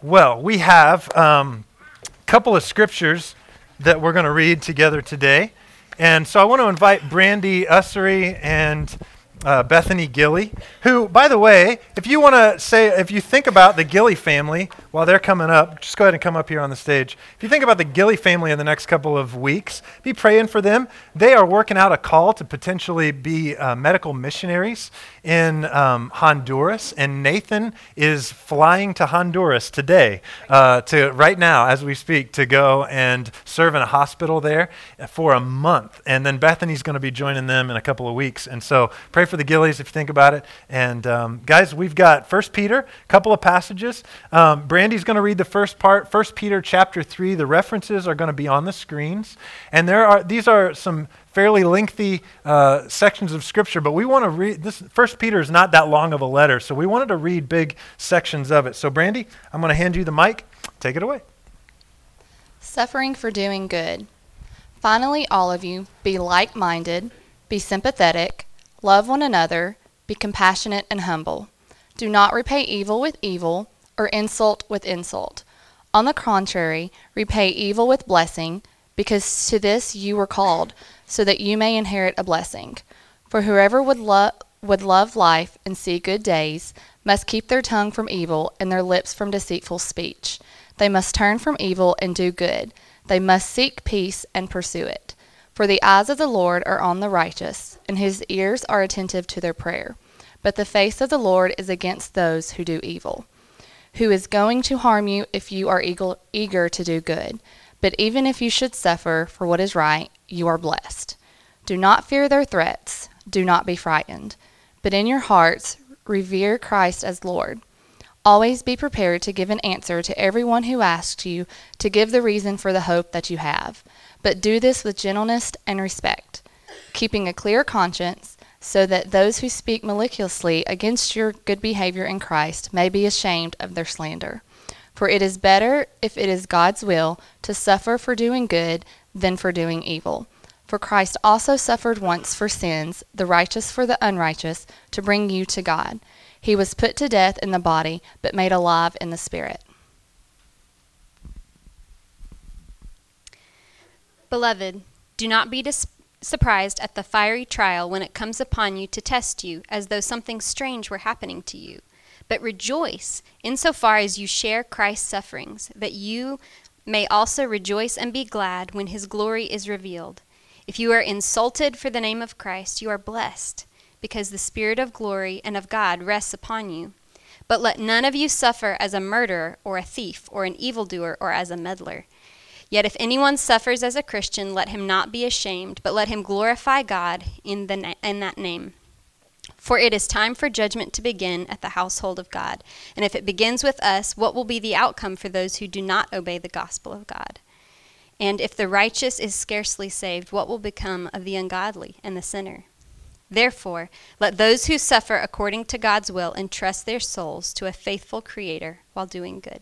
Well, we have a couple of scriptures that we're going to read together today. And so I want to invite Brandy Ussery and Bethany Gilly, who, by the way, if you think about the Gilly family while they're coming up, just go ahead and come up here on the stage. If you think about the Gilly family in the next couple of weeks, be praying for them. They are working out a call to potentially be medical missionaries in Honduras, and Nathan is flying to Honduras today, right now as we speak, to go and serve in a hospital there for a month. And then Bethany's going to be joining them in a couple of weeks. And so pray for the Gillies if you think about it. And guys, we've got 1 Peter, a couple of passages. Brandy's going to read the first part, 1 Peter chapter 3. The references are going to be on the screens. And these are some fairly lengthy sections of Scripture, but we want to read this. 1 Peter is not that long of a letter, so we wanted to read big sections of it. So Brandy, I'm going to hand you the mic. Take it away. Suffering for doing good. Finally, all of you, be like-minded, be sympathetic, love one another, be compassionate and humble. Do not repay evil with evil or insult with insult. On the contrary, repay evil with blessing, because to this you were called, so that you may inherit a blessing. For whoever would love life and see good days must keep their tongue from evil and their lips from deceitful speech. They must turn from evil and do good. They must seek peace and pursue it. For the eyes of the Lord are on the righteous, and his ears are attentive to their prayer. But the face of the Lord is against those who do evil. Who is going to harm you if you are eager to do good? But even if you should suffer for what is right, you are blessed. Do not fear their threats. Do not be frightened. But in your hearts, revere Christ as Lord. Always be prepared to give an answer to everyone who asks you to give the reason for the hope that you have. But do this with gentleness and respect, keeping a clear conscience, so that those who speak maliciously against your good behavior in Christ may be ashamed of their slander. For it is better, if it is God's will, to suffer for doing good than for doing evil. For Christ also suffered once for sins, the righteous for the unrighteous, to bring you to God. He was put to death in the body, but made alive in the spirit. Beloved, do not be surprised at the fiery trial when it comes upon you to test you, as though something strange were happening to you. But rejoice insofar as you share Christ's sufferings, that you may also rejoice and be glad when his glory is revealed. If you are insulted for the name of Christ, you are blessed, because the Spirit of glory and of God rests upon you. But let none of you suffer as a murderer or a thief or an evildoer or as a meddler. Yet if anyone suffers as a Christian, let him not be ashamed, but let him glorify God in that name. For it is time for judgment to begin at the household of God. And if it begins with us, what will be the outcome for those who do not obey the gospel of God? And if the righteous is scarcely saved, what will become of the ungodly and the sinner? Therefore, let those who suffer according to God's will entrust their souls to a faithful Creator while doing good.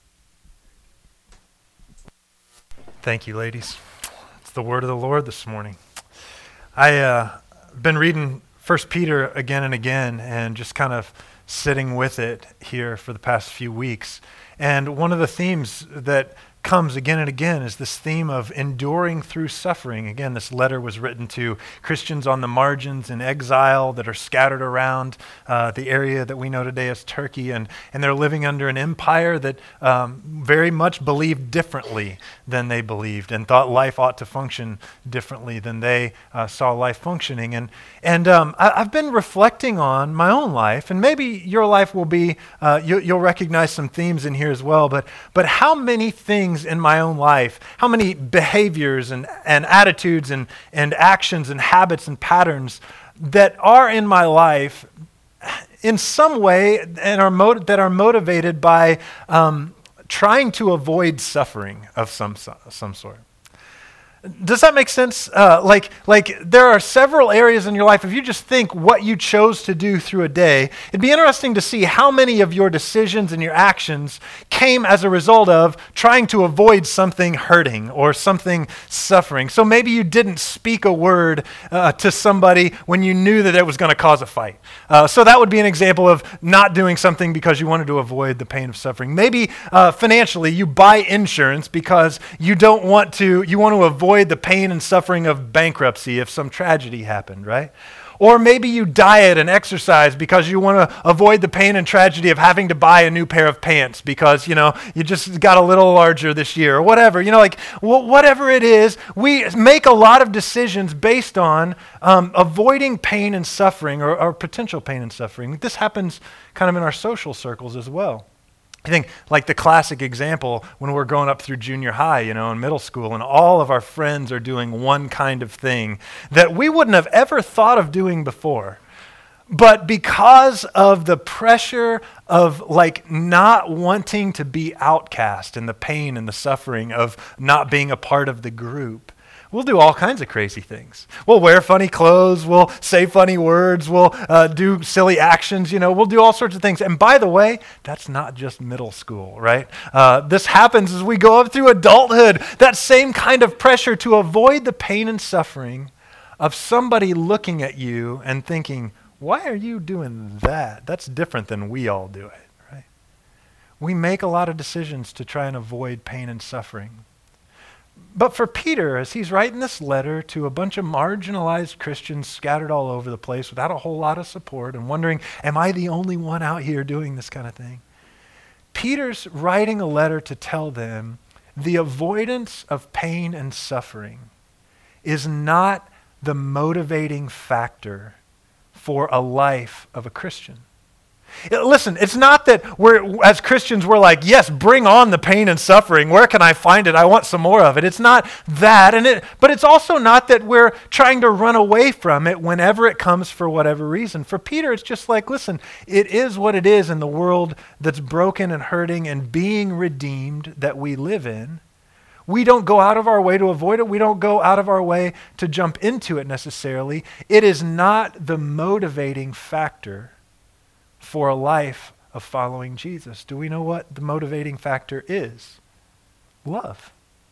Thank you, ladies. It's the word of the Lord this morning. I've been reading 1 Peter again and again and just kind of sitting with it here for the past few weeks. And one of the themes that comes again and again is this theme of enduring through suffering. Again, this letter was written to Christians on the margins in exile that are scattered around the area that we know today as Turkey, and they're living under an empire that very much believed differently than they believed and thought life ought to function differently than they saw life functioning. And I've been reflecting on my own life, and maybe your life will be, you'll recognize some themes in here as well, but how many things in my own life, how many behaviors and attitudes and actions and habits and patterns that are in my life in some way and that are motivated by trying to avoid suffering of some sort. Does that make sense? Like there are several areas in your life. If you just think what you chose to do through a day, it'd be interesting to see how many of your decisions and your actions came as a result of trying to avoid something hurting or something suffering. So maybe you didn't speak a word to somebody when you knew that it was going to cause a fight. So that would be an example of not doing something because you wanted to avoid the pain of suffering. Maybe financially, you buy insurance because you want to avoid the pain and suffering of bankruptcy if some tragedy happened, right? Or maybe you diet and exercise because you want to avoid the pain and tragedy of having to buy a new pair of pants because, you just got a little larger this year or whatever. Whatever it is, we make a lot of decisions based on avoiding pain and suffering or potential pain and suffering. This happens kind of in our social circles as well. I think like the classic example when we're growing up through junior high, in middle school, and all of our friends are doing one kind of thing that we wouldn't have ever thought of doing before. But because of the pressure of not wanting to be outcast and the pain and the suffering of not being a part of the group, we'll do all kinds of crazy things. We'll wear funny clothes. We'll say funny words. We'll do silly actions. We'll do all sorts of things. And by the way, that's not just middle school, right? This happens as we go up through adulthood. That same kind of pressure to avoid the pain and suffering of somebody looking at you and thinking, why are you doing that? That's different than we all do it, right? We make a lot of decisions to try and avoid pain and suffering. But for Peter, as he's writing this letter to a bunch of marginalized Christians scattered all over the place without a whole lot of support and wondering, am I the only one out here doing this kind of thing? Peter's writing a letter to tell them the avoidance of pain and suffering is not the motivating factor for a life of a Christian. Listen, it's not that as Christians, we're like, yes, bring on the pain and suffering. Where can I find it? I want some more of it. It's not that. But it's also not that we're trying to run away from it whenever it comes for whatever reason. For Peter, it's just like, listen, it is what it is in the world that's broken and hurting and being redeemed that we live in. We don't go out of our way to avoid it. We don't go out of our way to jump into it necessarily. It is not the motivating factor for a life of following Jesus. Do we know what the motivating factor is? Love.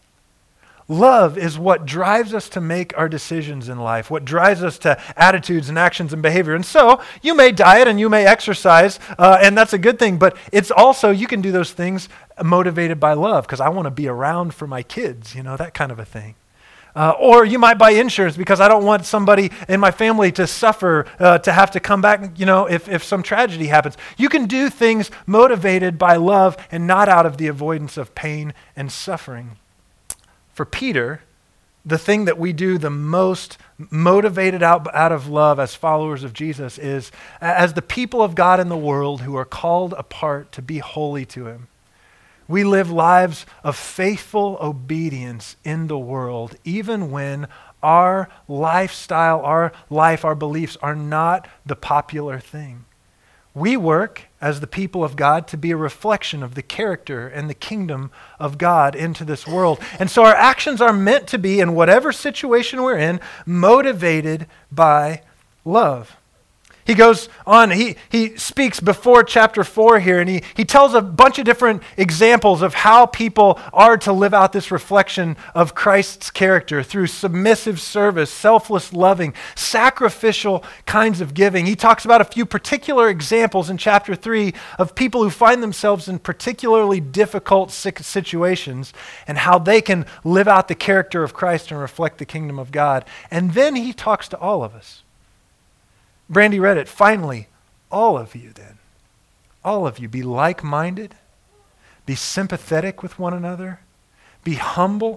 Love is what drives us to make our decisions in life, what drives us to attitudes and actions and behavior. And so you may diet and you may exercise, and that's a good thing, but it's also, you can do those things motivated by love because I want to be around for my kids, that kind of a thing. Or you might buy insurance because I don't want somebody in my family to suffer, to have to come back, if some tragedy happens. You can do things motivated by love and not out of the avoidance of pain and suffering. For Peter, the thing that we do the most motivated out of love as followers of Jesus is as the people of God in the world who are called apart to be holy to him. We live lives of faithful obedience in the world, even when our lifestyle, our life, our beliefs are not the popular thing. We work as the people of God to be a reflection of the character and the kingdom of God into this world. And so our actions are meant to be, in whatever situation we're in, motivated by love. He goes on, he speaks before chapter 4 here, and he tells a bunch of different examples of how people are to live out this reflection of Christ's character through submissive service, selfless loving, sacrificial kinds of giving. He talks about a few particular examples in chapter 3 of people who find themselves in particularly difficult situations and how they can live out the character of Christ and reflect the kingdom of God. And then he talks to all of us. Brandy read it. Finally, all of you then, all of you, be like-minded, be sympathetic with one another, be humble,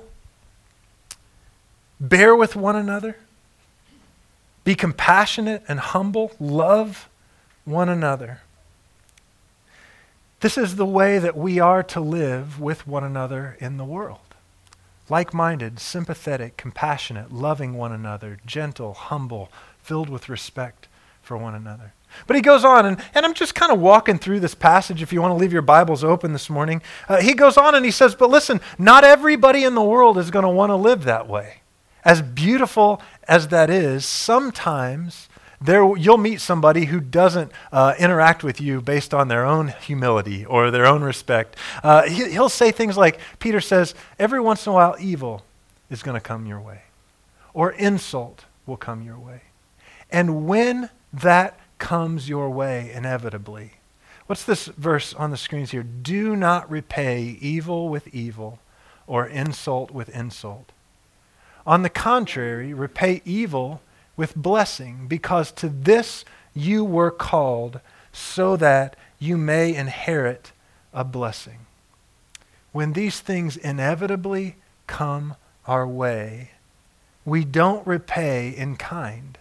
bear with one another, be compassionate and humble, love one another. This is the way that we are to live with one another in the world. Like-minded, sympathetic, compassionate, loving one another, gentle, humble, filled with respect for one another. But he goes on, and I'm just kind of walking through this passage if you want to leave your Bibles open this morning. He goes on and he says, but listen, not everybody in the world is going to want to live that way. as beautiful as that is, sometimes you'll meet somebody who doesn't interact with you based on their own humility or their own respect. He'll say things like, Peter says, every once in a while evil is going to come your way, or insult will come your way. And when that comes your way inevitably, what's this verse on the screens here? Do not repay evil with evil or insult with insult. On the contrary, repay evil with blessing, because to this you were called, so that you may inherit a blessing. When these things inevitably come our way, we don't repay in kind.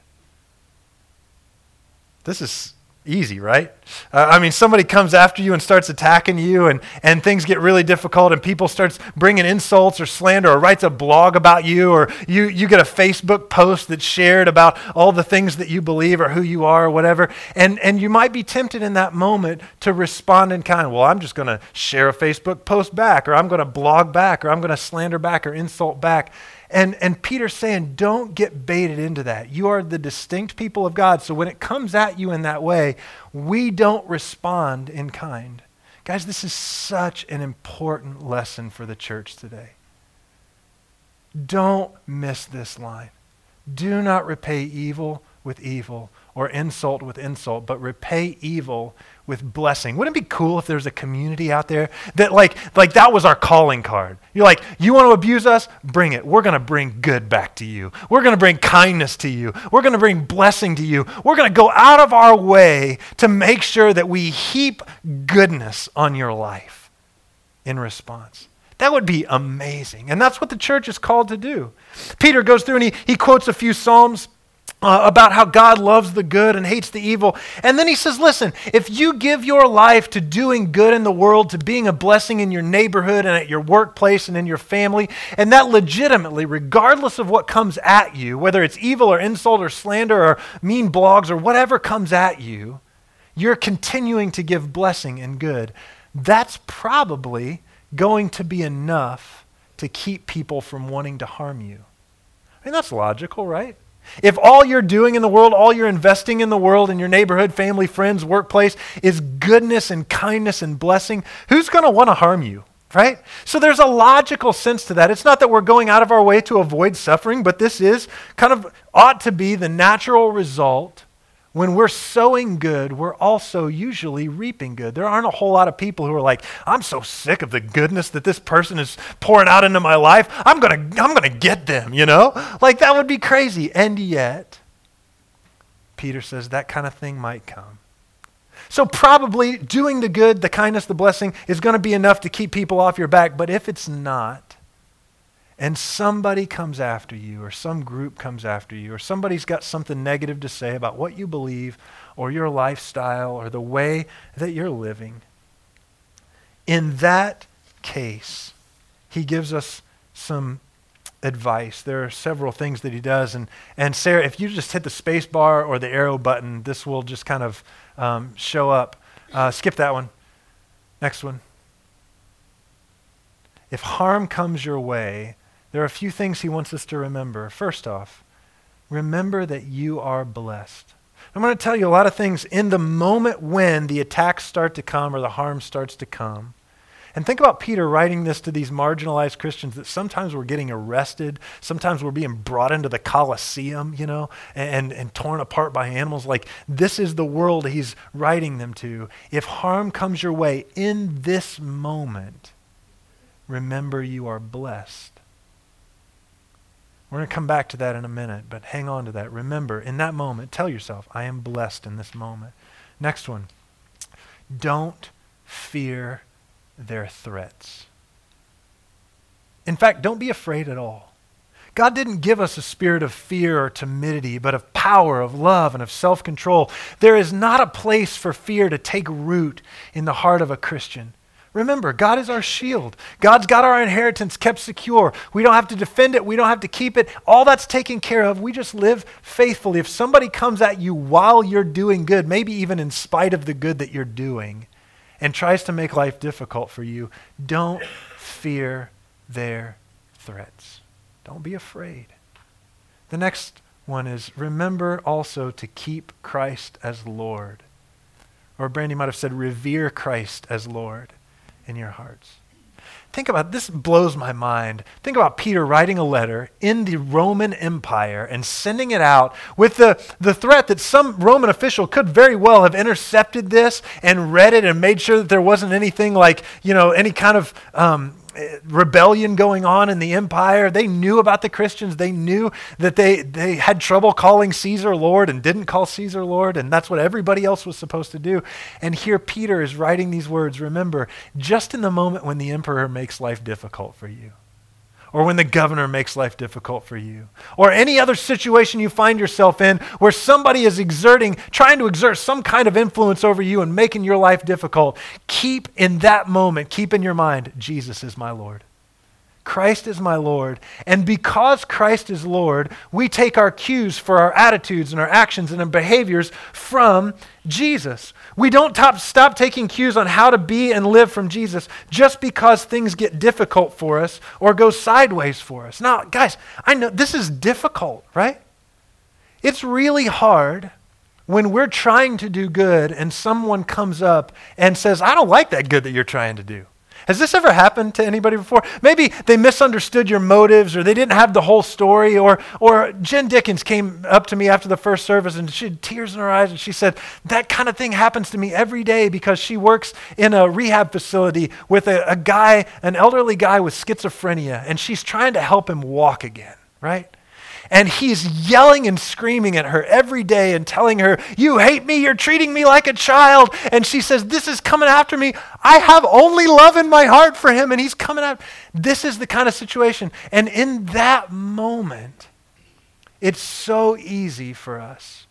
This is easy, right? Somebody comes after you and starts attacking you, and things get really difficult, and people starts bringing insults or slander, or writes a blog about you, or you get a Facebook post that's shared about all the things that you believe or who you are or whatever, and you might be tempted in that moment to respond in kind. Well, I'm just going to share a Facebook post back, or I'm going to blog back, or I'm going to slander back or insult back. And Peter's saying, don't get baited into that. You are the distinct people of God. So when it comes at you in that way, we don't respond in kind. Guys, this is such an important lesson for the church today. Don't miss this line. Do not repay evil with evil or insult with insult, but repay evil with blessing. Wouldn't it be cool if there's a community out there that like that was our calling card? You're like, you want to abuse us? Bring it. We're going to bring good back to you. We're going to bring kindness to you. We're going to bring blessing to you. We're going to go out of our way to make sure that we heap goodness on your life in response. That would be amazing. And that's what the church is called to do. Peter goes through and he quotes a few Psalms about how God loves the good and hates the evil. And then he says, listen, if you give your life to doing good in the world, to being a blessing in your neighborhood and at your workplace and in your family, and that legitimately, regardless of what comes at you, whether it's evil or insult or slander or mean blogs or whatever comes at you, you're continuing to give blessing and good, that's probably going to be enough to keep people from wanting to harm you. That's logical, right? If all you're doing in the world, all you're investing in the world, in your neighborhood, family, friends, workplace, is goodness and kindness and blessing, who's going to want to harm you, right? So there's a logical sense to that. It's not that we're going out of our way to avoid suffering, but this is ought to be the natural result. When we're sowing good, we're also usually reaping good. There aren't a whole lot of people who are like, I'm so sick of the goodness that this person is pouring out into my life. I'm gonna get them, Like that would be crazy. And yet, Peter says that kind of thing might come. So probably doing the good, the kindness, the blessing is going to be enough to keep people off your back. But if it's not, and somebody comes after you, or some group comes after you, or somebody's got something negative to say about what you believe, or your lifestyle, or the way that you're living, in that case, he gives us some advice. There are several things that he does. And Sarah, if you just hit the space bar or the arrow button, this will just kind of show up. Skip that one. Next one. If harm comes your way, there are a few things he wants us to remember. First off, remember that you are blessed. I'm going to tell you a lot of things in the moment when the attacks start to come or the harm starts to come. And think about Peter writing this to these marginalized Christians that sometimes we're getting arrested, sometimes we're being brought into the Colosseum, and torn apart by animals. Like, this is the world he's writing them to. If harm comes your way in this moment, remember you are blessed. We're going to come back to that in a minute, but hang on to that. Remember, in that moment, tell yourself, I am blessed in this moment. Next one, don't fear their threats. In fact, don't be afraid at all. God didn't give us a spirit of fear or timidity, but of power, of love, and of self-control. There is not a place for fear to take root in the heart of a Christian. Remember, God is our shield. God's got our inheritance kept secure. We don't have to defend it. We don't have to keep it. All that's taken care of. We just live faithfully. If somebody comes at you while you're doing good, maybe even in spite of the good that you're doing, and tries to make life difficult for you, don't fear their threats. Don't be afraid. The next one is remember also to keep Christ as Lord. Or Brandy might have said revere Christ as Lord in your hearts. Think about, this blows my mind. Think about Peter writing a letter in the Roman Empire and sending it out with the threat that some Roman official could very well have intercepted this and read it and made sure that there wasn't anything like, any kind of rebellion going on in the empire. They knew about the Christians. They knew that they had trouble calling Caesar Lord and didn't call Caesar Lord, and that's what everybody else was supposed to do. And here Peter is writing these words, remember, just in the moment when the emperor makes life difficult for you, or when the governor makes life difficult for you, or any other situation you find yourself in where somebody is trying to exert some kind of influence over you and making your life difficult, keep in your mind, Jesus is my Lord. Christ is my Lord. And because Christ is Lord, we take our cues for our attitudes and our actions and our behaviors from Jesus. We don't stop taking cues on how to be and live from Jesus just because things get difficult for us or go sideways for us. Now, guys, I know this is difficult, right? It's really hard when we're trying to do good and someone comes up and says, I don't like that good that you're trying to do. Has this ever happened to anybody before? Maybe they misunderstood your motives or they didn't have the whole story, or Jen Dickens came up to me after the first service and she had tears in her eyes and she said, that kind of thing happens to me every day because she works in a rehab facility with an elderly guy with schizophrenia, and she's trying to help him walk again, right? And he's yelling and screaming at her every day and telling her, you hate me, you're treating me like a child. And she says, this is coming after me. I have only love in my heart for him, and he's coming out. This is the kind of situation. And in that moment, it's so easy for us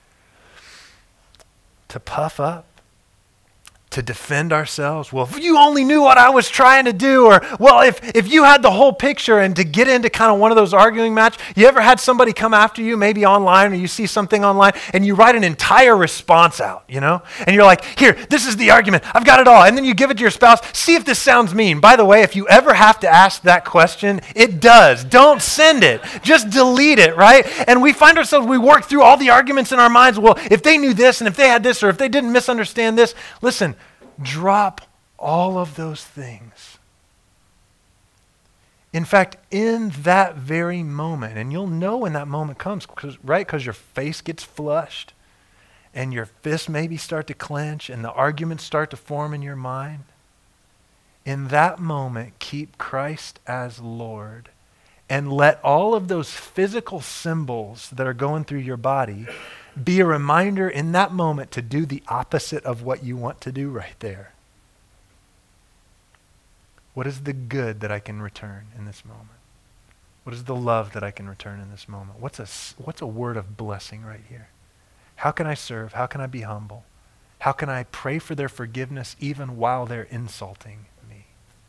to puff up, to defend ourselves. Well, if you only knew what I was trying to do, or, well, if you had the whole picture, and to get into kind of one of those arguing matches. You ever had somebody come after you, maybe online, or you see something online, and you write an entire response out, And you're like, here, this is the argument. I've got it all. And then you give it to your spouse. See if this sounds mean. By the way, if you ever have to ask that question, it does. Don't send it. Just delete it, right? And we find ourselves, we work through all the arguments in our minds. Well, if they knew this, and if they had this, or if they didn't misunderstand this, listen, drop all of those things. In fact, in that very moment, and you'll know when that moment comes, because your face gets flushed and your fists maybe start to clench and the arguments start to form in your mind. In that moment, keep Christ as Lord and let all of those physical symbols that are going through your body be a reminder in that moment to do the opposite of what you want to do right there. What is the good that I can return in this moment? What is the love that I can return in this moment? What's a word of blessing right here? How can I serve? How can I be humble? How can I pray for their forgiveness even while they're insulting me?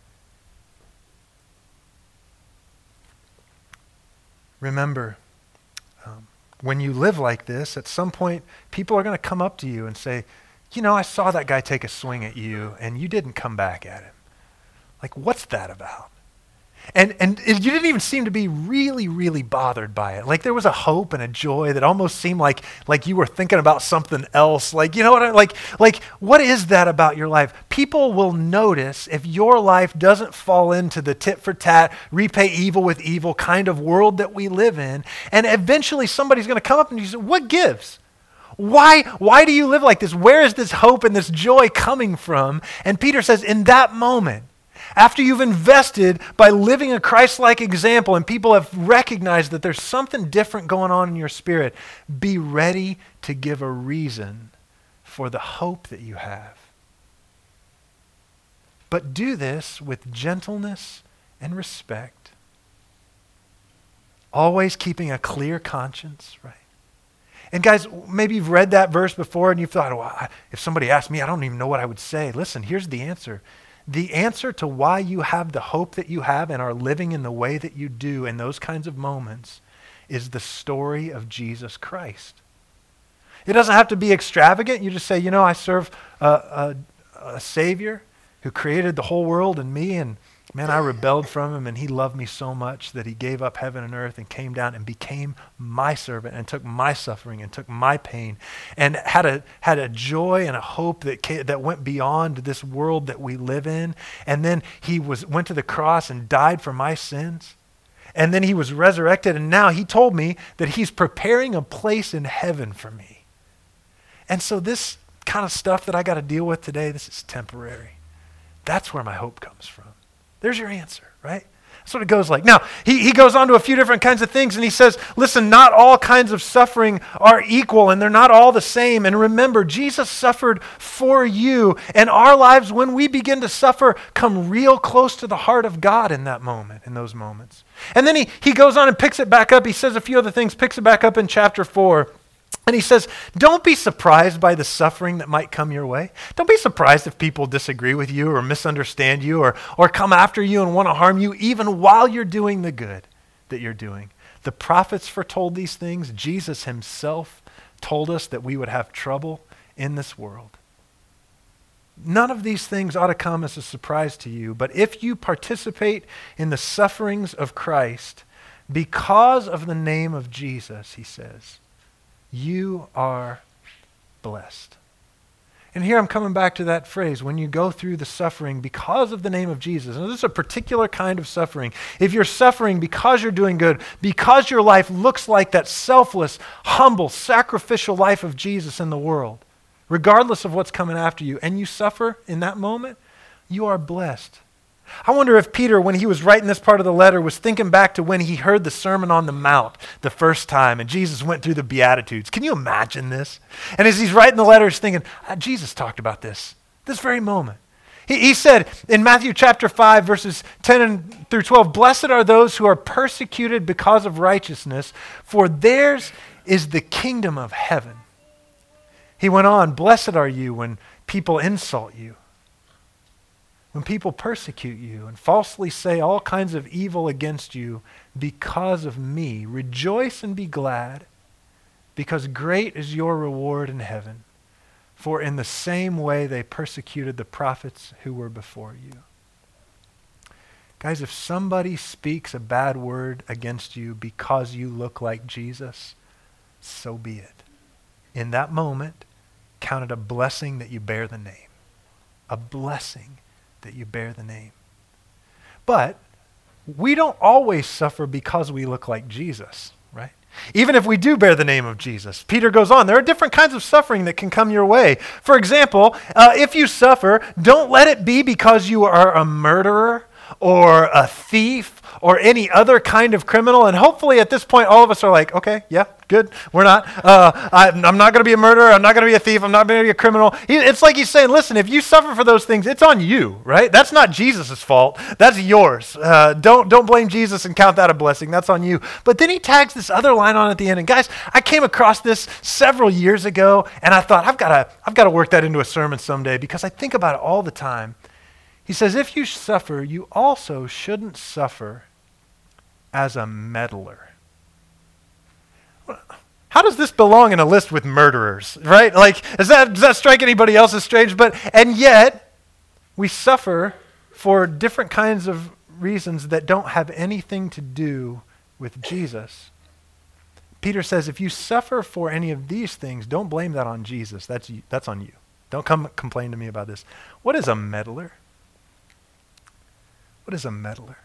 Remember, when you live like this, at some point, people are going to come up to you and say, I saw that guy take a swing at you and you didn't come back at him. Like, what's that about? And you didn't even seem to be really, really bothered by it. Like there was a hope and a joy that almost seemed like you were thinking about something else. Like, what is that about your life? People will notice if your life doesn't fall into the tit for tat, repay evil with evil kind of world that we live in. And eventually somebody's going to come up and you say, what gives? Why do you live like this? Where is this hope and this joy coming from? And Peter says, in that moment, after you've invested by living a Christ-like example and people have recognized that there's something different going on in your spirit, be ready to give a reason for the hope that you have. But do this with gentleness and respect, always keeping a clear conscience, right? And guys, maybe you've read that verse before and you've thought, well, if somebody asked me, I don't even know what I would say. Listen, here's the answer. The answer to why you have the hope that you have and are living in the way that you do in those kinds of moments is the story of Jesus Christ. It doesn't have to be extravagant. You just say, I serve a Savior who created the whole world and me, and Man, I rebelled from him, and he loved me so much that he gave up heaven and earth and came down and became my servant and took my suffering and took my pain and had a joy and a hope that went beyond this world that we live in. And then he went to the cross and died for my sins. And then he was resurrected, and now he told me that he's preparing a place in heaven for me. And so this kind of stuff that I got to deal with today, this is temporary. That's where my hope comes from. There's your answer, right? That's what it goes like. Now, he goes on to a few different kinds of things, and he says, listen, not all kinds of suffering are equal, and they're not all the same. And remember, Jesus suffered for you, and our lives, when we begin to suffer, come real close to the heart of God in that moment, in those moments. And then he goes on and picks it back up. He says a few other things, picks it back up in chapter 4. And he says, don't be surprised by the suffering that might come your way. Don't be surprised if people disagree with you or misunderstand you or come after you and want to harm you, even while you're doing the good that you're doing. The prophets foretold these things. Jesus himself told us that we would have trouble in this world. None of these things ought to come as a surprise to you, but if you participate in the sufferings of Christ because of the name of Jesus, he says, you are blessed. And here I'm coming back to that phrase, when you go through the suffering because of the name of Jesus. And this is a particular kind of suffering. If you're suffering because you're doing good, because your life looks like that selfless, humble, sacrificial life of Jesus in the world, regardless of what's coming after you, and you suffer in that moment, you are blessed. I wonder if Peter, when he was writing this part of the letter, was thinking back to when he heard the Sermon on the Mount the first time and Jesus went through the Beatitudes. Can you imagine this? And as he's writing the letter, he's thinking, Jesus talked about this very moment. He said in Matthew chapter 5, verses 10 through 12, blessed are those who are persecuted because of righteousness, for theirs is the kingdom of heaven. He went on, blessed are you when people insult you, when people persecute you and falsely say all kinds of evil against you because of me. Rejoice and be glad, because great is your reward in heaven. For in the same way they persecuted the prophets who were before you. Guys, if somebody speaks a bad word against you because you look like Jesus, so be it. In that moment, count it a blessing that you bear the name. A blessing that you bear the name. But we don't always suffer because we look like Jesus, right? Even if we do bear the name of Jesus. Peter goes on, there are different kinds of suffering that can come your way. For example, if you suffer, don't let it be because you are a murderer or a thief or any other kind of criminal. And hopefully at this point, all of us are like, okay, yeah, good. We're not. I'm not going to be a murderer. I'm not going to be a thief. I'm not going to be a criminal. It's like he's saying, listen, if you suffer for those things, it's on you, right? That's not Jesus' fault. That's yours. Don't blame Jesus and count that a blessing. That's on you. But then he tags this other line on at the end. And guys, I came across this several years ago, and I thought, I've got to work that into a sermon someday because I think about it all the time. He says, if you suffer, you also shouldn't suffer as a meddler. How does this belong in a list with murderers, right? Like, does that strike anybody else as strange? And yet, we suffer for different kinds of reasons that don't have anything to do with Jesus. Peter says, if you suffer for any of these things, don't blame that on Jesus. That's on you. Don't come complain to me about this. What is a meddler? What is a meddler?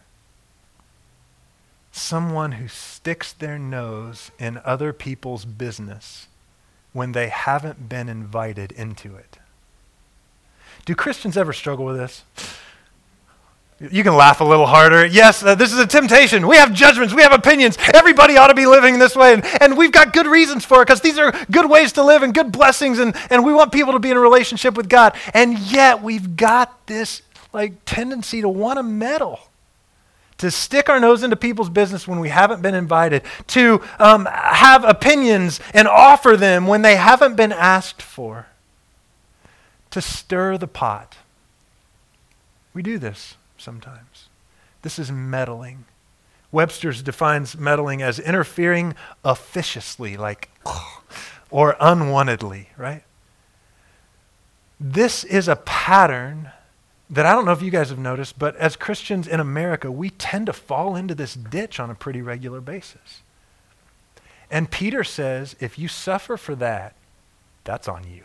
Someone who sticks their nose in other people's business when they haven't been invited into it. Do Christians ever struggle with this? You can laugh a little harder. Yes, this is a temptation. We have judgments. We have opinions. Everybody ought to be living this way. And we've got good reasons for it because these are good ways to live and good blessings. And we want people to be in a relationship with God. And yet we've got this tendency to want to meddle, to stick our nose into people's business when we haven't been invited, to have opinions and offer them when they haven't been asked for, to stir the pot. We do this sometimes. This is meddling. Webster's defines meddling as interfering officiously, or unwantedly, right? This is a pattern that I don't know if you guys have noticed, but as Christians in America, we tend to fall into this ditch on a pretty regular basis. And Peter says, if you suffer for that, that's on you.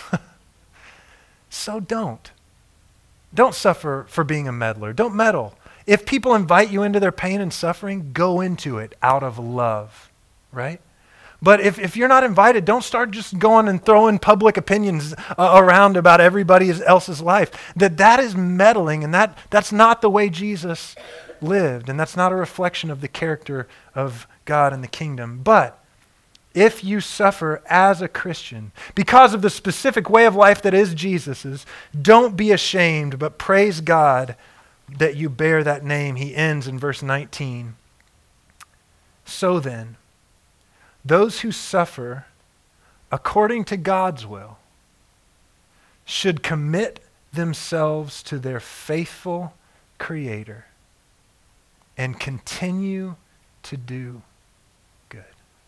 So don't. Don't suffer for being a meddler. Don't meddle. If people invite you into their pain and suffering, go into it out of love, right? But if you're not invited, don't start just going and throwing public opinions around about everybody else's life. That is meddling, and that's not the way Jesus lived, and that's not a reflection of the character of God and the kingdom. But if you suffer as a Christian because of the specific way of life that is Jesus's, don't be ashamed, but praise God that you bear that name. He ends in verse 19. So then, those who suffer according to God's will should commit themselves to their faithful Creator and continue to do good.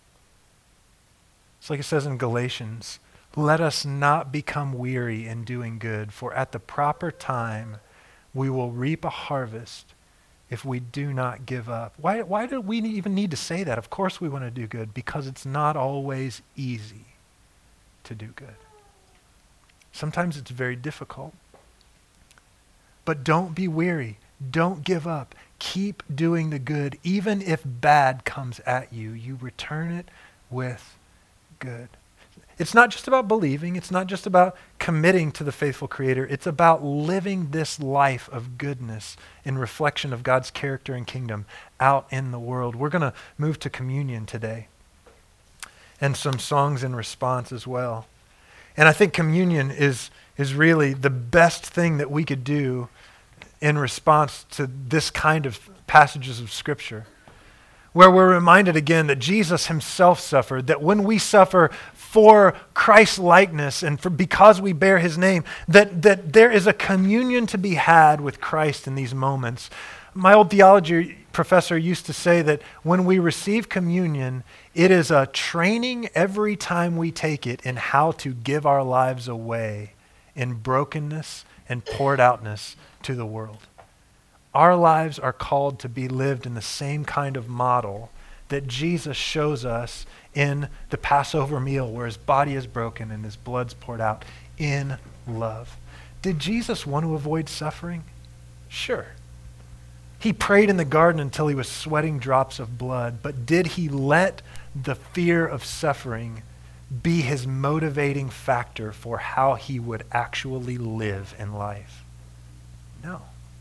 It's like it says in Galatians, let us not become weary in doing good, for at the proper time we will reap a harvest if we do not give up. Why do we even need to say that? Of course we want to do good, because it's not always easy to do good. Sometimes it's very difficult. But don't be weary. Don't give up. Keep doing the good. Even if bad comes at you, you return it with good. It's not just about believing. It's not just about committing to the faithful Creator. It's about living this life of goodness in reflection of God's character and kingdom out in the world. We're going to move to communion today and some songs in response as well. And I think communion is really the best thing that we could do in response to this kind of passages of Scripture, where we're reminded again that Jesus himself suffered, that when we suffer for Christ's likeness and because we bear his name, that there is a communion to be had with Christ in these moments. My old theology professor used to say that when we receive communion, it is a training every time we take it in how to give our lives away in brokenness and poured outness to the world. Our lives are called to be lived in the same kind of model that Jesus shows us in the Passover meal, where his body is broken and his blood's poured out in love. Did Jesus want to avoid suffering? Sure. He prayed in the garden until he was sweating drops of blood, but did he let the fear of suffering be his motivating factor for how he would actually live in life? No.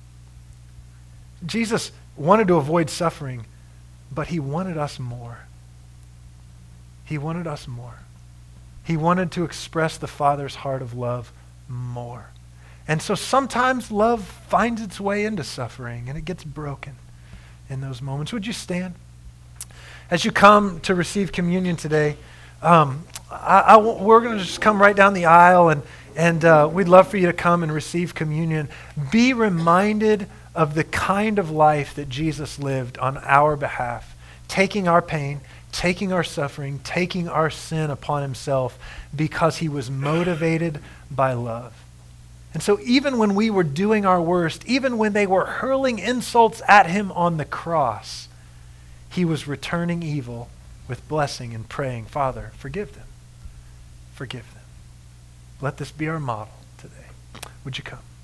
Jesus wanted to avoid suffering, but he wanted us more. He wanted us more. He wanted to express the Father's heart of love more. And so sometimes love finds its way into suffering, and it gets broken in those moments. Would you stand? As you come to receive communion today, we're going to just come right down the aisle, and we'd love for you to come and receive communion. Be reminded of the kind of life that Jesus lived on our behalf, taking our pain, taking our suffering, taking our sin upon himself because he was motivated by love. And so even when we were doing our worst, even when they were hurling insults at him on the cross, he was returning evil with blessing and praying, Father, forgive them. Forgive them. Let this be our model today. Would you come?